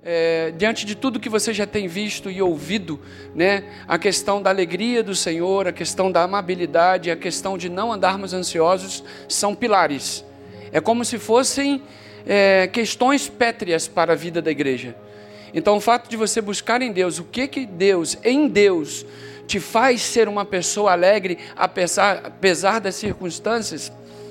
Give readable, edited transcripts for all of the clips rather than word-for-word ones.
diante de tudo que você já tem visto e ouvido, né, a questão da alegria do Senhor, a questão da amabilidade, a questão de não andarmos ansiosos, são pilares. É como se fossem questões pétreas para a vida da igreja. Então, o fato de você buscar em Deus, o que Deus, em Deus, te faz ser uma pessoa alegre, apesar das circunstâncias,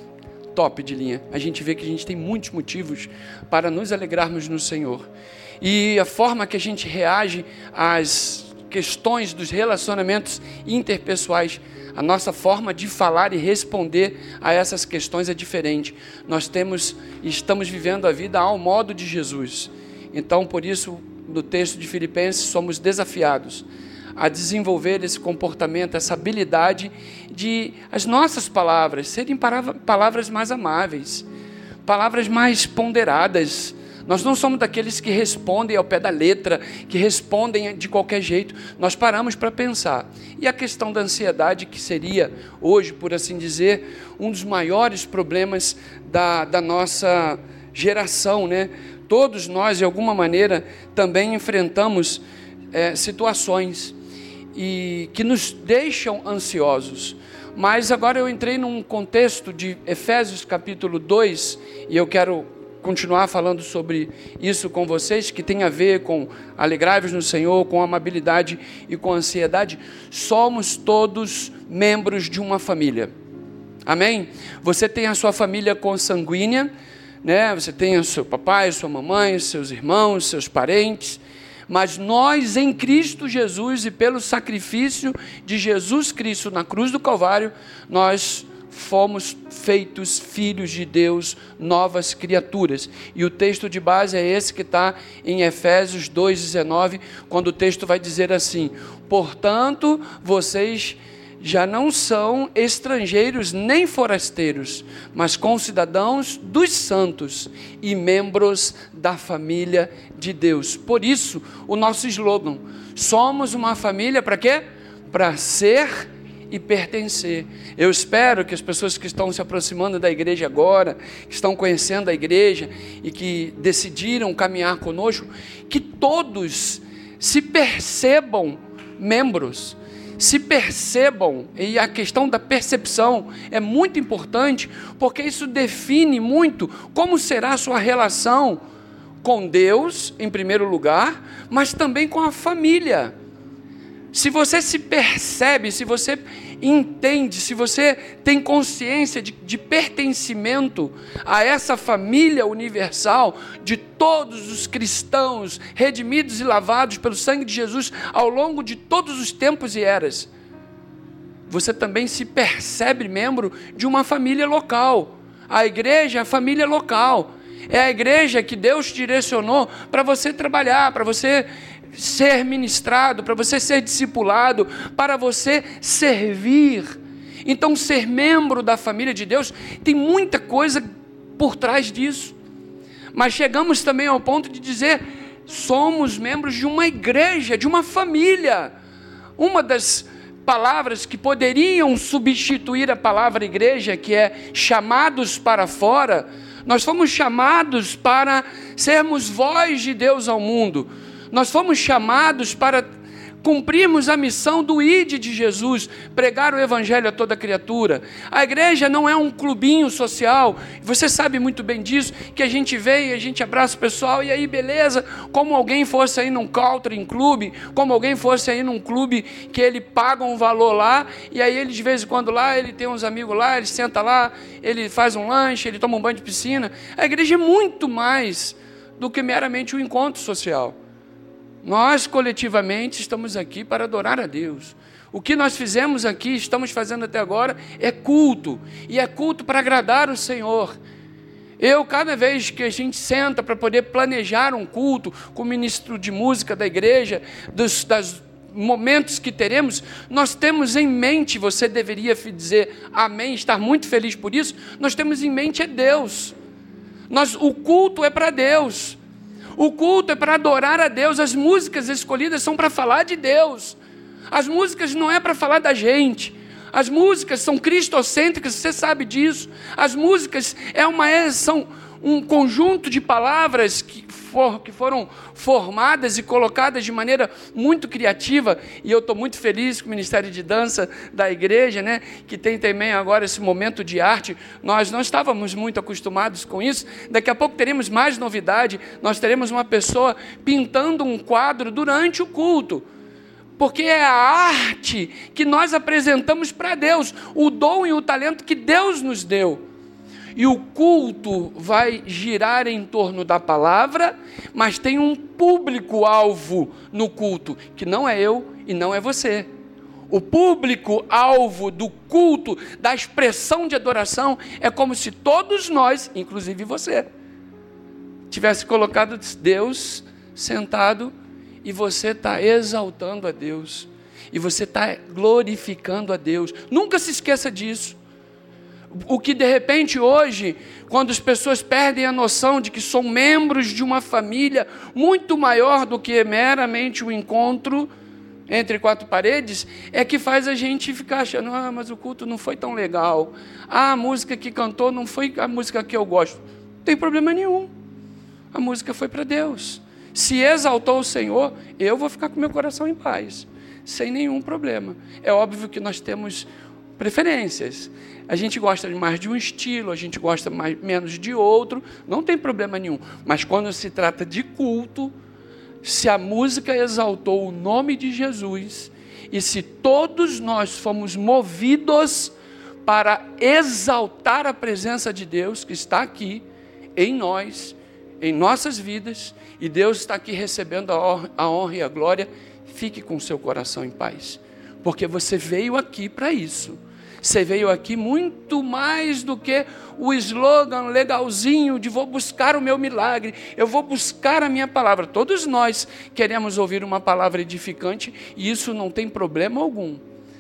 top de linha. A gente vê que a gente tem muitos motivos para nos alegrarmos no Senhor. E a forma que a gente reage às questões dos relacionamentos interpessoais, a nossa forma de falar e responder a essas questões é diferente. Nós estamos vivendo a vida ao modo de Jesus. Então, por isso, no texto de Filipenses, somos desafiados a desenvolver esse comportamento, essa habilidade de as nossas palavras serem palavras mais amáveis, palavras mais ponderadas. Nós não somos daqueles que respondem ao pé da letra, que respondem de qualquer jeito. Nós paramos para pensar. E a questão da ansiedade, que seria hoje, por assim dizer, um dos maiores problemas da nossa geração, né? Todos nós, de alguma maneira, também enfrentamos situações que nos deixam ansiosos. Mas agora eu entrei num contexto de Efésios capítulo 2, e eu quero continuar falando sobre isso com vocês, que tem a ver com alegrai-vos no Senhor, com amabilidade e com ansiedade. Somos todos membros de uma família. Amém? Você tem a sua família consanguínea, né? Você tem o seu papai, sua mamãe, seus irmãos, seus parentes, mas nós em Cristo Jesus e pelo sacrifício de Jesus Cristo na cruz do Calvário, nós fomos feitos filhos de Deus, novas criaturas. E o texto de base é esse que está em Efésios 2,19, quando o texto vai dizer assim: portanto, vocês já não são estrangeiros nem forasteiros, mas concidadãos dos santos e membros da família de Deus. Por isso, o nosso slogan: somos uma família para quê? Para ser e pertencer. Eu espero que as pessoas que estão se aproximando da igreja agora, que estão conhecendo a igreja e que decidiram caminhar conosco, que todos se percebam membros, se percebam, e a questão da percepção é muito importante, porque isso define muito como será a sua relação com Deus, em primeiro lugar, mas também com a família. Se você se percebe, se você entende, se você tem consciência de pertencimento a essa família universal de todos os cristãos redimidos e lavados pelo sangue de Jesus ao longo de todos os tempos e eras, você também se percebe membro de uma família local. A igreja é a família local. É a igreja que Deus direcionou para você trabalhar, para você ser ministrado, para você ser discipulado, para você servir. Então, ser membro da família de Deus tem muita coisa por trás disso. Mas chegamos também ao ponto de dizer: somos membros de uma igreja, de uma família. Uma das palavras que poderiam substituir a palavra igreja, que é chamados para fora, nós fomos chamados para sermos voz de Deus ao mundo. Nós fomos chamados para cumprirmos a missão do ID de Jesus, pregar o evangelho a toda criatura. A igreja não é um clubinho social, você sabe muito bem disso, que a gente vem e a gente abraça o pessoal, e aí beleza, como alguém fosse aí num country clube, como alguém fosse aí num clube que ele paga um valor lá, e aí ele de vez em quando lá, ele tem uns amigos lá, ele senta lá, ele faz um lanche, ele toma um banho de piscina. A igreja é muito mais do que meramente um encontro social. Nós, coletivamente, estamos aqui para adorar a Deus. O que nós fizemos aqui, estamos fazendo até agora, é culto. E é culto para agradar o Senhor. Cada vez que a gente senta para poder planejar um culto com o ministro de música da igreja, dos momentos que teremos, nós temos em mente, você deveria dizer amém, estar muito feliz por isso, nós temos em mente é Deus. O culto é para Deus. O culto é para adorar a Deus. As músicas escolhidas são para falar de Deus. As músicas não é para falar da gente. As músicas são cristocêntricas, você sabe disso. As músicas são um conjunto de palavras foram formadas e colocadas de maneira muito criativa, e eu estou muito feliz com o Ministério de Dança da igreja, né, que tem também agora esse momento de arte. Nós não estávamos muito acostumados com isso. Daqui a pouco teremos mais novidade, nós teremos uma pessoa pintando um quadro durante o culto, porque é a arte que nós apresentamos para Deus, o dom e o talento que Deus nos deu. E o culto vai girar em torno da palavra, mas tem um público-alvo no culto, que não é eu e não é você. O público-alvo do culto, da expressão de adoração, é como se todos nós, inclusive você, tivesse colocado Deus sentado e você está exaltando a Deus, e você está glorificando a Deus. Nunca se esqueça disso. O que de repente hoje, quando as pessoas perdem a noção de que são membros de uma família muito maior do que meramente o encontro entre quatro paredes, é que faz a gente ficar achando, mas o culto não foi tão legal, a música que cantou não foi a música que eu gosto. Não tem problema nenhum, a música foi para Deus. Se exaltou o Senhor, eu vou ficar com meu coração em paz, sem nenhum problema. É óbvio que nós temos preferências. A gente gosta mais de um estilo, a gente gosta menos de outro, não tem problema nenhum. Mas quando se trata de culto, se a música exaltou o nome de Jesus, e se todos nós fomos movidos para exaltar a presença de Deus, que está aqui em nós, em nossas vidas, e Deus está aqui recebendo a honra e a glória, fique com seu coração em paz, porque você veio aqui para isso. Você veio aqui muito mais do que o slogan legalzinho de vou buscar o meu milagre, eu vou buscar a minha palavra. Todos nós queremos ouvir uma palavra edificante, e isso não tem problema algum.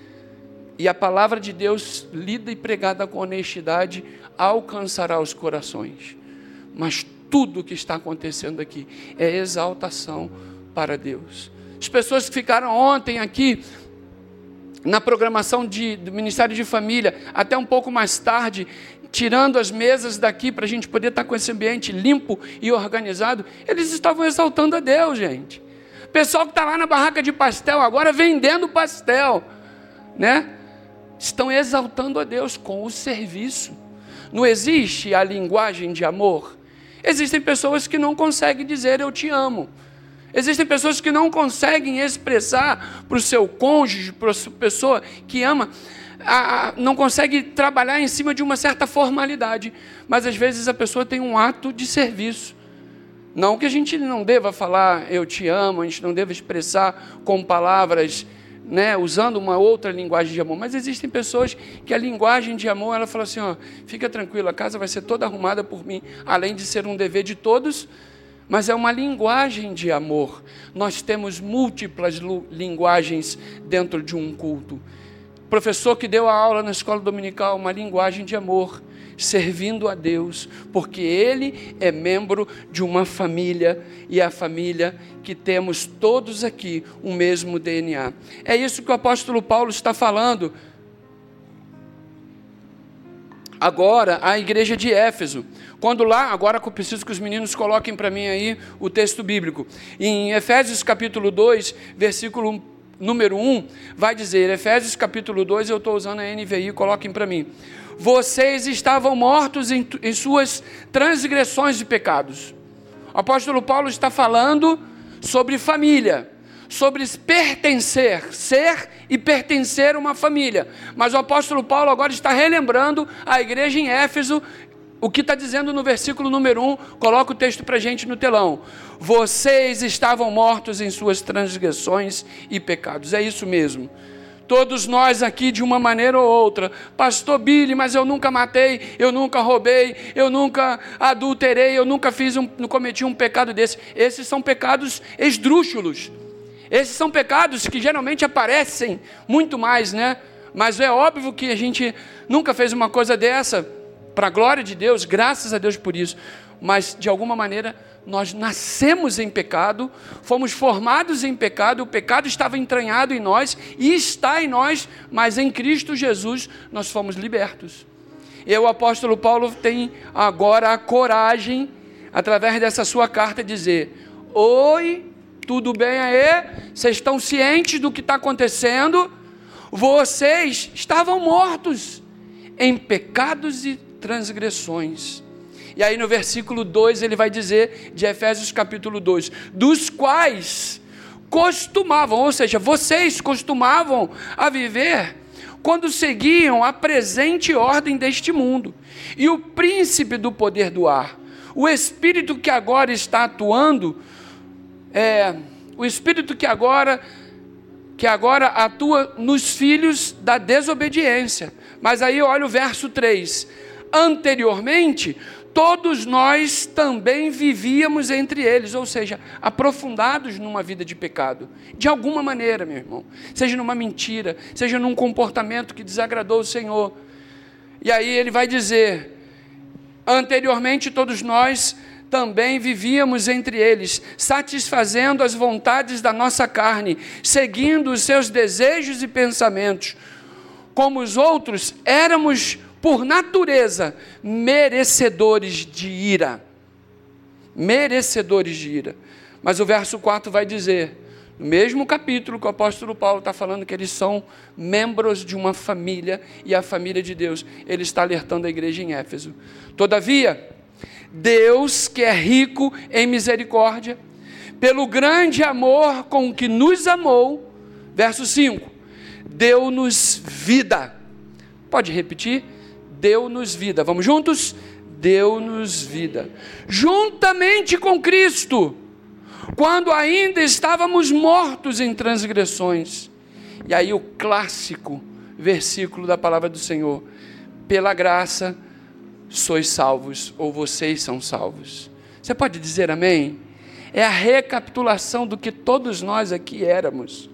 E a palavra de Deus, lida e pregada com honestidade, alcançará os corações. Mas tudo o que está acontecendo aqui é exaltação para Deus. As pessoas que ficaram ontem aqui na programação do Ministério de Família, até um pouco mais tarde, tirando as mesas daqui para a gente poder estar com esse ambiente limpo e organizado, eles estavam exaltando a Deus, gente. Pessoal que está lá na barraca de pastel, agora vendendo pastel, né? Estão exaltando a Deus com o serviço. Não existe a linguagem de amor? Existem pessoas que não conseguem dizer eu te amo. Existem pessoas que não conseguem expressar para o seu cônjuge, para a pessoa que ama, não consegue trabalhar em cima de uma certa formalidade, mas às vezes a pessoa tem um ato de serviço. Não que a gente não deva falar eu te amo, a gente não deva expressar com palavras, né, usando uma outra linguagem de amor, mas existem pessoas que a linguagem de amor, ela fala assim, fica tranquilo, a casa vai ser toda arrumada por mim, além de ser um dever de todos, mas é uma linguagem de amor. Nós temos múltiplas linguagens dentro de um culto. O professor que deu a aula na escola dominical, uma linguagem de amor, servindo a Deus, porque ele é membro de uma família, e a família que temos todos aqui o mesmo DNA. É isso que o apóstolo Paulo está falando agora a igreja de Éfeso. Quando lá, agora eu preciso que os meninos coloquem para mim aí o texto bíblico. Em Efésios capítulo 2, versículo número 1, vai dizer, Efésios capítulo 2, eu estou usando a NVI, coloquem para mim. Vocês estavam mortos em suas transgressões e pecados. O apóstolo Paulo está falando sobre família, sobre pertencer, ser e pertencer a uma família. Mas o apóstolo Paulo agora está relembrando a igreja em Éfeso, o que está dizendo no versículo número 1, coloca o texto para a gente no telão. Vocês estavam mortos em suas transgressões e pecados. É isso mesmo. Todos nós aqui, de uma maneira ou outra, pastor Billy, mas eu nunca matei, eu nunca roubei, eu nunca adulterei, eu nunca cometi um pecado desse. Esses são pecados esdrúxulos. Esses são pecados que geralmente aparecem muito mais, né? Mas é óbvio que a gente nunca fez uma coisa dessa, para a glória de Deus, graças a Deus por isso. Mas, de alguma maneira, nós nascemos em pecado, fomos formados em pecado, o pecado estava entranhado em nós e está em nós, mas em Cristo Jesus nós fomos libertos. E o apóstolo Paulo tem agora a coragem, através dessa sua carta, dizer: oi, tudo bem aí? Vocês estão cientes do que está acontecendo? Vocês estavam mortos em pecados e transgressões. E aí no versículo 2 ele vai dizer, de Efésios capítulo 2, dos quais costumavam, ou seja, vocês costumavam a viver quando seguiam a presente ordem deste mundo, e o príncipe do poder do ar, o espírito que agora está atuando, o espírito que agora atua nos filhos da desobediência. Mas aí olha o verso 3, anteriormente, todos nós também vivíamos entre eles, ou seja, aprofundados numa vida de pecado, de alguma maneira, meu irmão, seja numa mentira, seja num comportamento que desagradou o Senhor. E aí ele vai dizer, anteriormente todos nós também vivíamos entre eles, satisfazendo as vontades da nossa carne, seguindo os seus desejos e pensamentos. Como os outros, éramos, por natureza, merecedores de ira. Merecedores de ira. Mas o verso 4 vai dizer, no mesmo capítulo que o apóstolo Paulo está falando que eles são membros de uma família, e a família de Deus, ele está alertando a igreja em Éfeso. Todavia, Deus, que é rico em misericórdia, pelo grande amor com que nos amou, verso 5, deu-nos vida. Pode repetir? Deu-nos vida. Vamos juntos? Deu-nos vida. Juntamente com Cristo, quando ainda estávamos mortos em transgressões. E aí o clássico versículo da palavra do Senhor: pela graça sois salvos, ou vocês são salvos. Você pode dizer amém? É a recapitulação do que todos nós aqui éramos.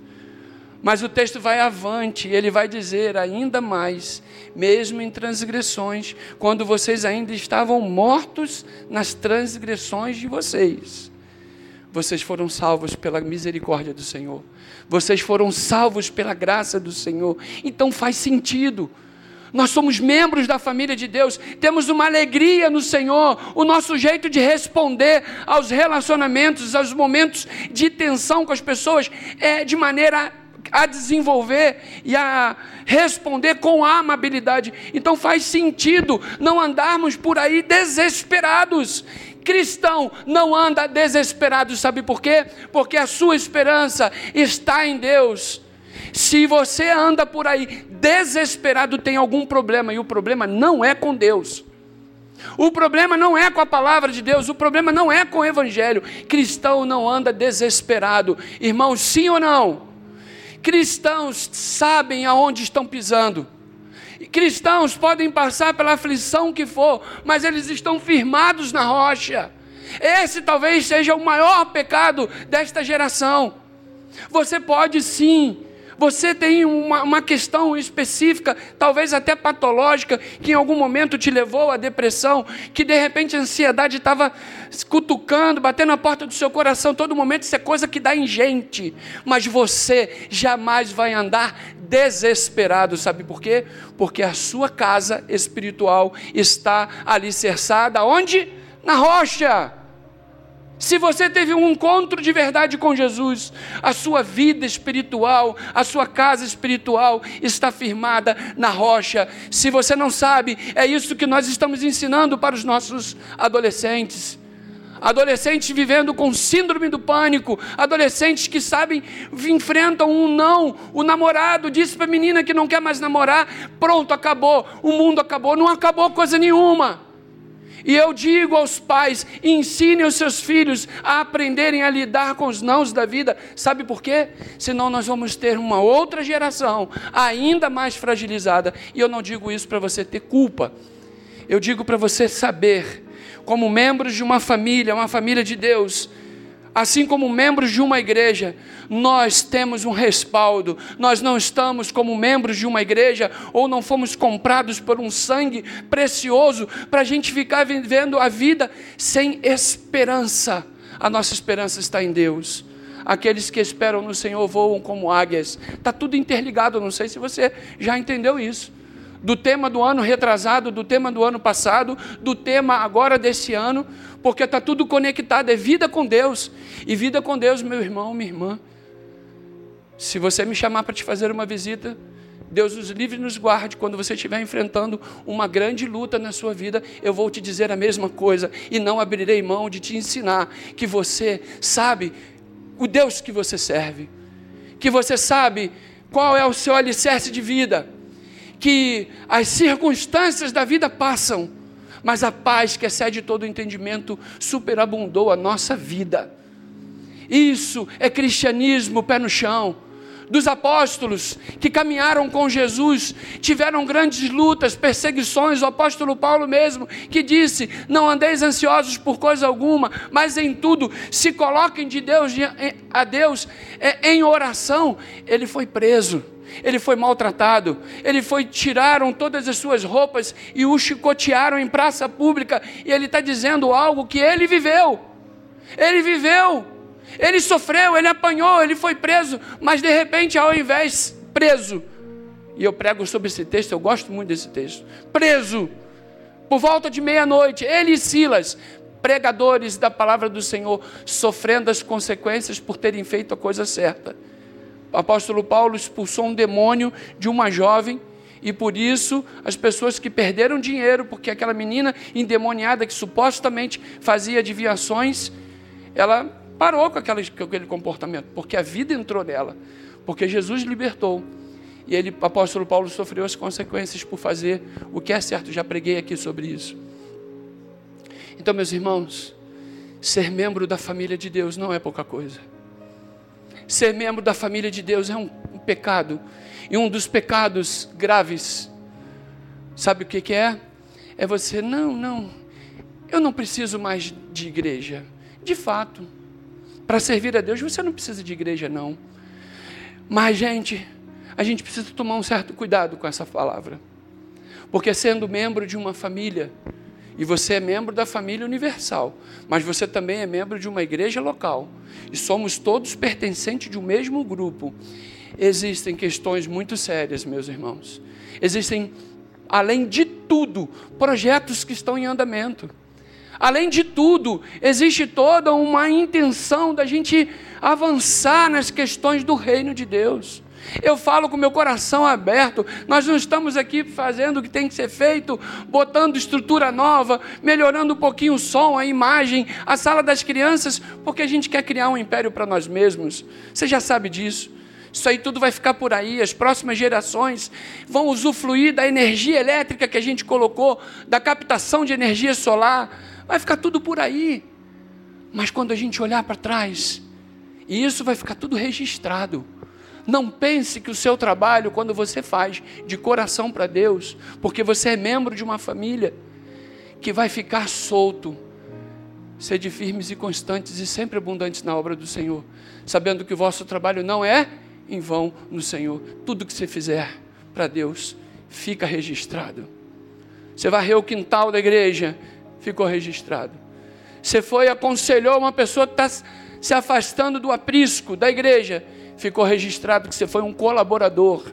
Mas o texto vai avante, ele vai dizer ainda mais, mesmo em transgressões, quando vocês ainda estavam mortos nas transgressões de vocês, vocês foram salvos pela misericórdia do Senhor, vocês foram salvos pela graça do Senhor. Então faz sentido. Nós somos membros da família de Deus, temos uma alegria no Senhor, o nosso jeito de responder aos relacionamentos, aos momentos de tensão com as pessoas, é de maneira a desenvolver e a responder com amabilidade. Então faz sentido não andarmos por aí desesperados. Cristão não anda desesperado, sabe por quê? Porque a sua esperança está em Deus. Se você anda por aí desesperado, tem algum problema, e o problema não é com Deus. O problema não é com a palavra de Deus, o problema não é com o evangelho. Cristão não anda desesperado. Irmãos, sim ou não? Cristãos sabem aonde estão pisando. Cristãos podem passar pela aflição que for, mas eles estão firmados na rocha. Esse talvez seja o maior pecado desta geração. Você pode sim. Você tem uma questão específica, talvez até patológica, que em algum momento te levou à depressão, que de repente a ansiedade estava cutucando, batendo na porta do seu coração todo momento. Isso é coisa que dá em gente, mas você jamais vai andar desesperado, sabe por quê? Porque a sua casa espiritual está alicerçada onde? Na rocha. Se você teve um encontro de verdade com Jesus, a sua vida espiritual, a sua casa espiritual está firmada na rocha. Se você não sabe, é isso que nós estamos ensinando para os nossos adolescentes. Adolescentes vivendo com síndrome do pânico, adolescentes que sabem, enfrentam um não. O namorado disse para a menina que não quer mais namorar, pronto, acabou, o mundo acabou. Não acabou coisa nenhuma. E eu digo aos pais, ensinem os seus filhos a aprenderem a lidar com os nãos da vida. Sabe por quê? Senão nós vamos ter uma outra geração ainda mais fragilizada. E eu não digo isso para você ter culpa. Eu digo para você saber, como membros de uma família de Deus, assim como membros de uma igreja, nós temos um respaldo. Nós não estamos como membros de uma igreja, ou não fomos comprados por um sangue precioso, para a gente ficar vivendo a vida sem esperança. A nossa esperança está em Deus. Aqueles que esperam no Senhor voam como águias. Está tudo interligado, não sei se você já entendeu isso. do tema do ano retrasado, do tema do ano passado, do tema agora desse ano, porque está tudo conectado, é vida com Deus. E vida com Deus, meu irmão, minha irmã, se você me chamar para te fazer uma visita, Deus nos livre e nos guarde, quando você estiver enfrentando uma grande luta na sua vida, eu vou te dizer a mesma coisa, e não abrirei mão de te ensinar, que você sabe o Deus que você serve, que você sabe qual é o seu alicerce de vida, que as circunstâncias da vida passam, mas a paz que excede todo o entendimento superabundou a nossa vida. Isso é cristianismo pé no chão. Dos apóstolos que caminharam com Jesus, tiveram grandes lutas, perseguições. O apóstolo Paulo mesmo, que disse: não andeis ansiosos por coisa alguma, mas em tudo se coloquem a Deus em oração. Ele foi preso, ele foi maltratado, tiraram todas as suas roupas e o chicotearam em praça pública, e ele está dizendo algo que ele viveu, ele sofreu, ele apanhou, ele foi preso, mas de repente, ao invés preso, e eu prego sobre esse texto, eu gosto muito desse texto, preso, por volta de meia-noite, ele e Silas, pregadores da palavra do Senhor, sofrendo as consequências por terem feito a coisa certa. O apóstolo Paulo expulsou um demônio de uma jovem, e por isso as pessoas que perderam dinheiro, porque aquela menina endemoniada que supostamente fazia adivinhações, ela parou com aquele comportamento, porque a vida entrou nela, porque Jesus libertou, e o apóstolo Paulo sofreu as consequências por fazer o que é certo. Já preguei aqui sobre isso. Então, meus irmãos, ser membro da família de Deus não é pouca coisa. Ser membro da família de Deus é um pecado, e um dos pecados graves, sabe o que é? É você, eu não preciso mais de igreja. De fato, para servir a Deus, você não precisa de igreja, não. Mas, a gente precisa tomar um certo cuidado com essa palavra. Porque sendo membro de uma família, e você é membro da família universal, mas você também é membro de uma igreja local, e somos todos pertencentes de um mesmo grupo, existem questões muito sérias, meus irmãos. Existem, além de tudo, projetos que estão em andamento. Além de tudo, existe toda uma intenção da gente avançar nas questões do reino de Deus. Eu falo com meu coração aberto, nós não estamos aqui fazendo o que tem que ser feito, botando estrutura nova, melhorando um pouquinho o som, a imagem, a sala das crianças, porque a gente quer criar um império para nós mesmos. Você já sabe disso. Isso aí tudo vai ficar por aí, as próximas gerações vão usufruir da energia elétrica que a gente colocou, da captação de energia solar, vai ficar tudo por aí. Mas quando a gente olhar para trás, e isso vai ficar tudo registrado, não pense que o seu trabalho, quando você faz de coração para Deus, porque você é membro de uma família, que vai ficar solto. Sede firmes e constantes e sempre abundantes na obra do Senhor, sabendo que o vosso trabalho não é em vão no Senhor. Tudo que você fizer para Deus, fica registrado. Você varreu o quintal da igreja, ficou registrado. Você foi, aconselhou uma pessoa que está se afastando do aprisco da igreja, ficou registrado que você foi um colaborador.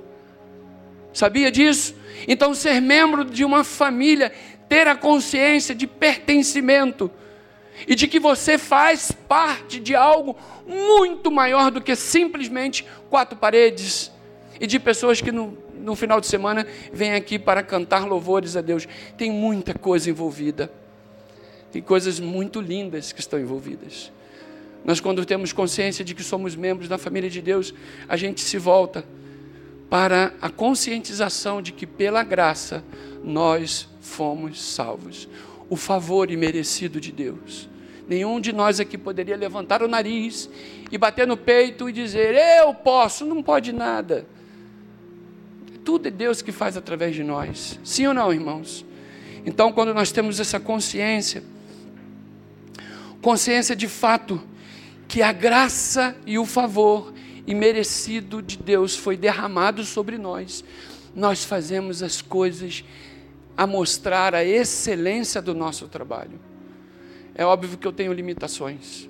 Sabia disso? Então, ser membro de uma família, ter a consciência de pertencimento e de que você faz parte de algo muito maior do que simplesmente quatro paredes, e de pessoas que no final de semana vêm aqui para cantar louvores a Deus. Tem muita coisa envolvida, tem coisas muito lindas que estão envolvidas. Nós, quando temos consciência de que somos membros da família de Deus, a gente se volta para a conscientização de que pela graça nós fomos salvos. O favor imerecido de Deus. Nenhum de nós aqui poderia levantar o nariz e bater no peito e dizer: eu posso. Não pode nada. Tudo é Deus que faz através de nós. Sim ou não, irmãos? Então, quando nós temos essa consciência de fato que a graça e o favor imerecido de Deus foi derramado sobre nós, nós fazemos as coisas a mostrar a excelência do nosso trabalho. É óbvio que eu tenho limitações.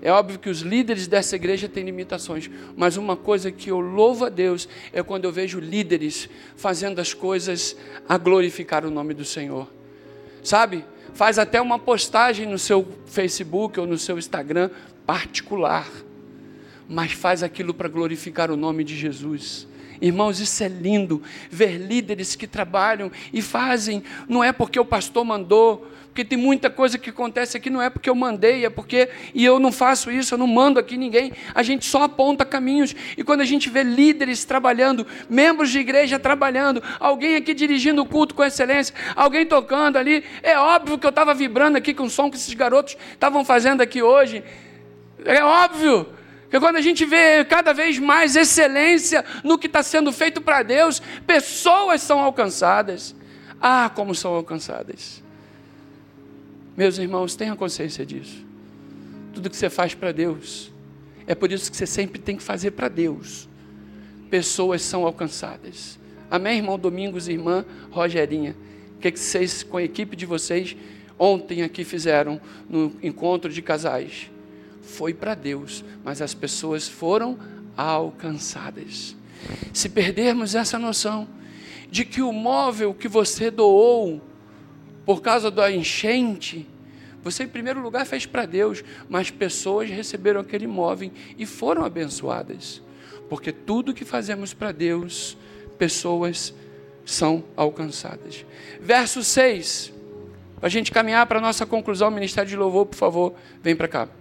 É óbvio que os líderes dessa igreja têm limitações, mas uma coisa que eu louvo a Deus é quando eu vejo líderes fazendo as coisas a glorificar o nome do Senhor. Sabe? Faz até uma postagem no seu Facebook ou no seu Instagram particular, mas faz aquilo para glorificar o nome de Jesus. Irmãos, isso é lindo, ver líderes que trabalham e fazem, não é porque o pastor mandou, porque tem muita coisa que acontece aqui, não é porque eu mandei, é porque, e eu não faço isso, eu não mando aqui ninguém, a gente só aponta caminhos, e quando a gente vê líderes trabalhando, membros de igreja trabalhando, alguém aqui dirigindo o culto com excelência, alguém tocando ali, é óbvio que eu estava vibrando aqui com o som que esses garotos estavam fazendo aqui hoje, é óbvio, que quando a gente vê cada vez mais excelência no que está sendo feito para Deus, pessoas são alcançadas. Ah, como são alcançadas. Meus irmãos, tenham consciência disso. Tudo que você faz para Deus, é por isso que você sempre tem que fazer para Deus. Pessoas são alcançadas. Amém, irmão Domingos e irmã Rogerinha? O que vocês, com a equipe de vocês, ontem aqui fizeram no encontro de casais? Foi para Deus, mas as pessoas foram alcançadas. Se perdermos essa noção de que o móvel que você doou por causa da enchente, você em primeiro lugar fez para Deus, mas pessoas receberam aquele móvel e foram abençoadas, porque tudo que fazemos para Deus, pessoas são alcançadas. Verso 6, para a gente caminhar para a nossa conclusão, Ministério de Louvor, por favor, vem para cá.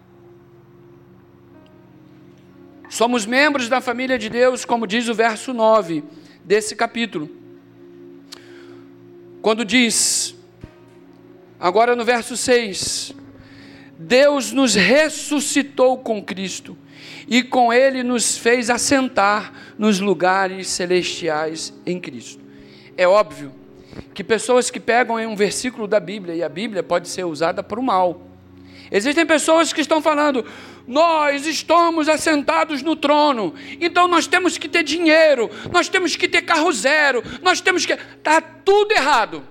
Somos membros da família de Deus, como diz o verso 9 desse capítulo. Quando diz, agora no verso 6, Deus nos ressuscitou com Cristo e com Ele nos fez assentar nos lugares celestiais em Cristo. É óbvio que pessoas que pegam em um versículo da Bíblia, e a Bíblia pode ser usada para o mal. Existem pessoas que estão falando, nós estamos assentados no trono, então nós temos que ter dinheiro, nós temos que ter carro zero, nós temos que... Está tudo errado.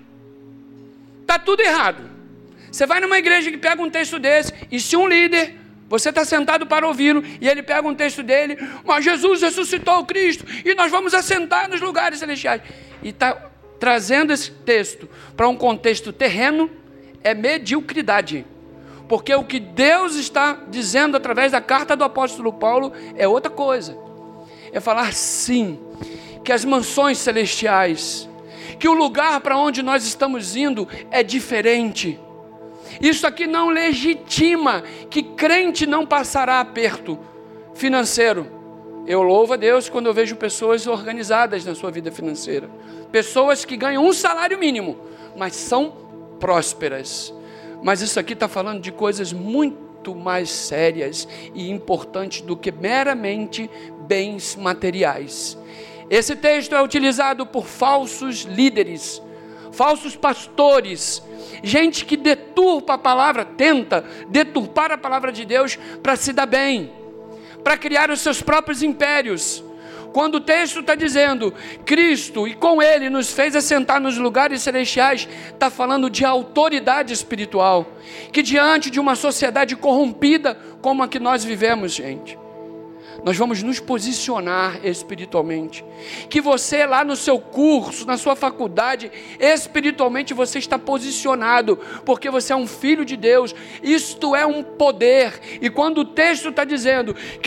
Está tudo errado. Você vai numa igreja que pega um texto desse, e se um líder, você está sentado para ouvi-lo, e ele pega um texto dele, mas Jesus ressuscitou o Cristo, e nós vamos assentar nos lugares celestiais. E está trazendo esse texto para um contexto terreno, é mediocridade. Porque o que Deus está dizendo através da carta do apóstolo Paulo é outra coisa. É falar sim, que as mansões celestiais, que o lugar para onde nós estamos indo é diferente. Isso aqui não legitima que crente não passará aperto financeiro. Eu louvo a Deus quando eu vejo pessoas organizadas na sua vida financeira. Pessoas que ganham um salário mínimo, mas são prósperas. Mas isso aqui está falando de coisas muito mais sérias e importantes do que meramente bens materiais. Esse texto é utilizado por falsos líderes, falsos pastores, gente que deturpa a palavra, tenta deturpar a palavra de Deus para se dar bem, para criar os seus próprios impérios. Quando o texto está dizendo, Cristo e com Ele nos fez assentar nos lugares celestiais, está falando de autoridade espiritual, que diante de uma sociedade corrompida como a que nós vivemos, gente, nós vamos nos posicionar espiritualmente, que você lá no seu curso, na sua faculdade, espiritualmente você está posicionado, porque você é um filho de Deus, isto é um poder, e quando o texto está dizendo que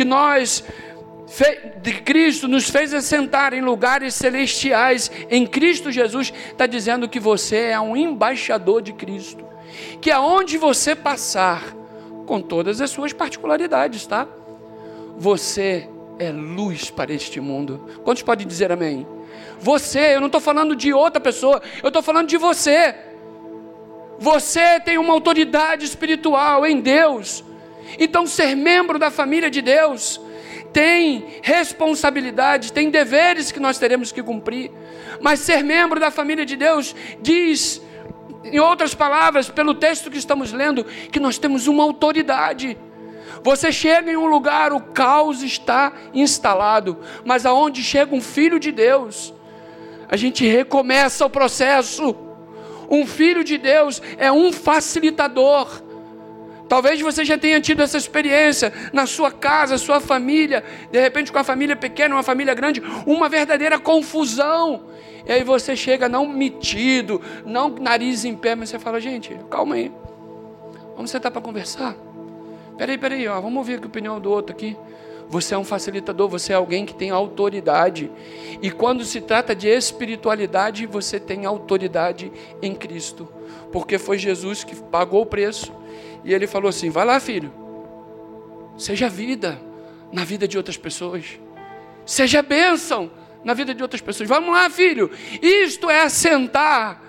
de Cristo nos fez assentar em lugares celestiais, em Cristo Jesus, está dizendo que você é um embaixador de Cristo, que aonde você passar, com todas as suas particularidades, tá? Você é luz para este mundo. Quantos podem dizer amém? Você, eu não estou falando de outra pessoa, eu estou falando de você. Você tem uma autoridade espiritual em Deus, então ser membro da família de Deus tem responsabilidade, tem deveres que nós teremos que cumprir, mas ser membro da família de Deus diz, em outras palavras, pelo texto que estamos lendo, que nós temos uma autoridade. Você chega em um lugar, o caos está instalado, mas aonde chega um filho de Deus, a gente recomeça o processo. Um filho de Deus é um facilitador. Talvez você já tenha tido essa experiência na sua casa, sua família, de repente com a família pequena, uma família grande, uma verdadeira confusão. E aí você chega não metido, não nariz em pé, mas você fala, gente, calma aí. Vamos sentar para conversar. Peraí, ó, vamos ouvir aqui a opinião do outro aqui. Você é um facilitador, você é alguém que tem autoridade. E quando se trata de espiritualidade, você tem autoridade em Cristo. Porque foi Jesus que pagou o preço. E ele falou assim, vai lá, filho. Seja vida na vida de outras pessoas. Seja bênção na vida de outras pessoas. Vamos lá, filho. Isto é assentar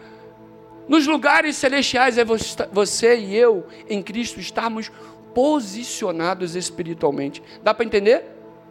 nos lugares celestiais. É você e eu, em Cristo, estarmos posicionados espiritualmente. Dá para entender?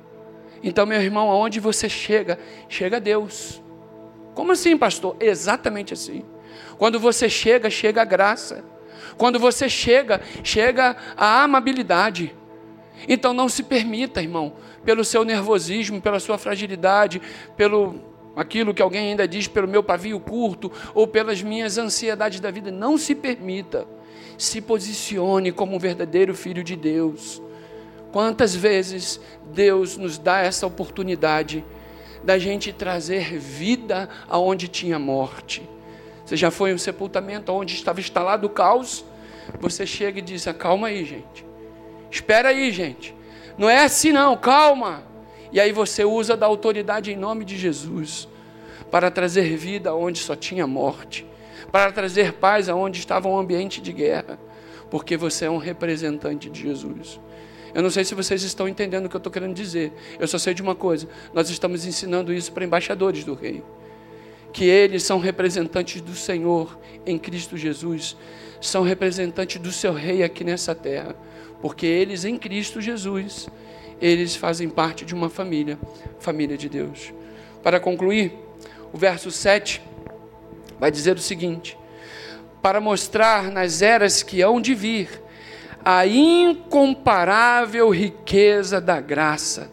Então, meu irmão, aonde você chega, chega Deus. Como assim, pastor? Exatamente assim. Quando você chega, chega a graça. Quando você chega, chega a amabilidade. Então não se permita, irmão, pelo seu nervosismo, pela sua fragilidade, pelo aquilo que alguém ainda diz, pelo meu pavio curto, ou pelas minhas ansiedades da vida, não se permita. Se posicione como um verdadeiro filho de Deus. Quantas vezes Deus nos dá essa oportunidade da gente trazer vida aonde tinha morte. Você já foi em um sepultamento onde estava instalado o caos? Você chega e diz, calma aí, gente. Espera aí, gente. Não é assim não, calma. E aí você usa da autoridade em nome de Jesus para trazer vida onde só tinha morte. Para trazer paz aonde estava um ambiente de guerra. Porque você é um representante de Jesus. Eu não sei se vocês estão entendendo o que eu estou querendo dizer. Eu só sei de uma coisa. Nós estamos ensinando isso para embaixadores do Rei. Que eles são representantes do Senhor em Cristo Jesus. São representantes do seu Rei aqui nessa terra. Porque eles em Cristo Jesus, eles fazem parte de uma família de Deus. Para concluir, o verso 7 vai dizer o seguinte: para mostrar nas eras que hão de vir a incomparável riqueza da graça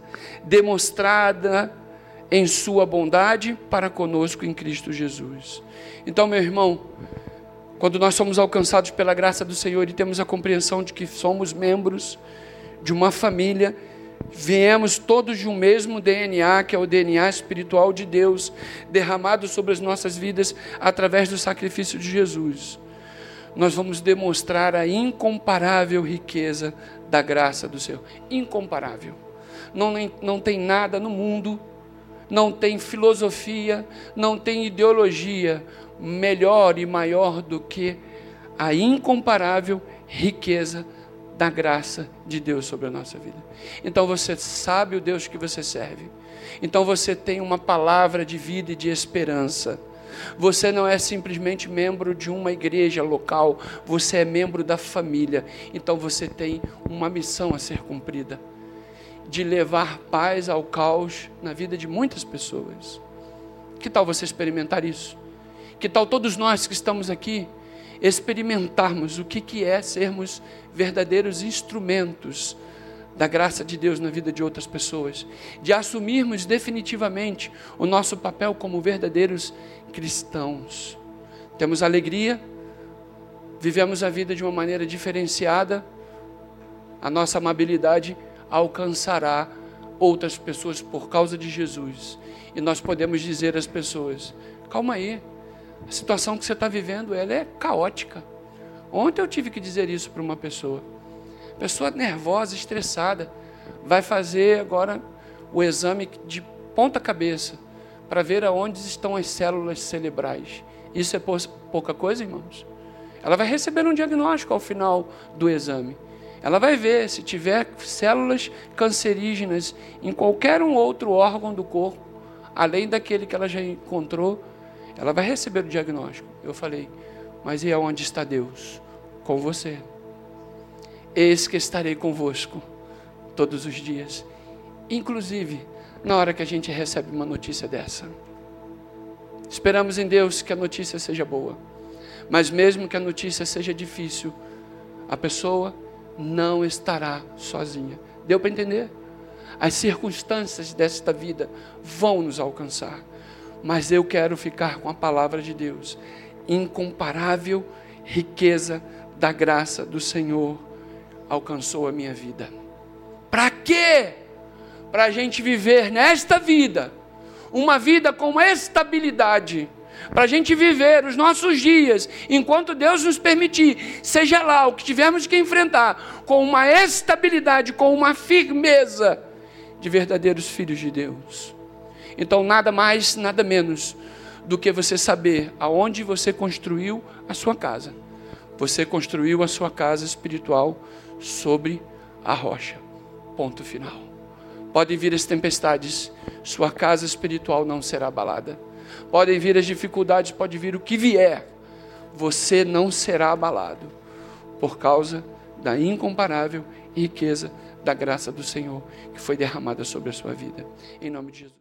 demonstrada em sua bondade para conosco em Cristo Jesus. Então, meu irmão, quando nós somos alcançados pela graça do Senhor e temos a compreensão de que somos membros de uma família, viemos todos de um mesmo DNA, que é o DNA espiritual de Deus, derramado sobre as nossas vidas através do sacrifício de Jesus. Nós vamos demonstrar a incomparável riqueza da graça do Senhor. Incomparável. Não tem nada no mundo, não tem filosofia, não tem ideologia melhor e maior do que a incomparável riqueza da graça de Deus sobre a nossa vida. Então você sabe o Deus que você serve. Então você tem uma palavra de vida e de esperança. Você não é simplesmente membro de uma igreja local, você é membro da família. Então você tem uma missão a ser cumprida, de levar paz ao caos na vida de muitas pessoas. Que tal você experimentar isso? Que tal todos nós que estamos aqui experimentarmos o que é sermos verdadeiros instrumentos da graça de Deus na vida de outras pessoas, de assumirmos definitivamente o nosso papel como verdadeiros cristãos. Temos alegria, vivemos a vida de uma maneira diferenciada, a nossa amabilidade alcançará outras pessoas por causa de Jesus, e nós podemos dizer às pessoas, calma aí, a situação que você está vivendo, ela é caótica. Ontem eu tive que dizer isso para uma pessoa nervosa, estressada, vai fazer agora o exame de ponta cabeça, para ver aonde estão as células cerebrais. Isso é pouca coisa, irmãos? Ela vai receber um diagnóstico ao final do exame. Ela vai ver se tiver células cancerígenas em qualquer um outro órgão do corpo, além daquele que ela já encontrou, ela vai receber o diagnóstico. Eu falei, mas e aonde está Deus? Com você. Eis que estarei convosco todos os dias, inclusive na hora que a gente recebe uma notícia dessa. Esperamos em Deus que a notícia seja boa, mas mesmo que a notícia seja difícil, a pessoa não estará sozinha. Deu para entender? As circunstâncias desta vida vão nos alcançar, mas eu quero ficar com a palavra de Deus, incomparável riqueza da graça do Senhor alcançou a minha vida. Para quê? Para a gente viver nesta vida, uma vida com estabilidade, para a gente viver os nossos dias, enquanto Deus nos permitir, seja lá o que tivermos que enfrentar, com uma estabilidade, com uma firmeza de verdadeiros filhos de Deus. Então, nada mais, nada menos do que você saber aonde você construiu a sua casa. Você construiu a sua casa espiritual sobre a rocha. Ponto final. Podem vir as tempestades, sua casa espiritual não será abalada. Podem vir as dificuldades, pode vir o que vier, você não será abalado, por causa da incomparável riqueza da graça do Senhor, que foi derramada sobre a sua vida. Em nome de Jesus.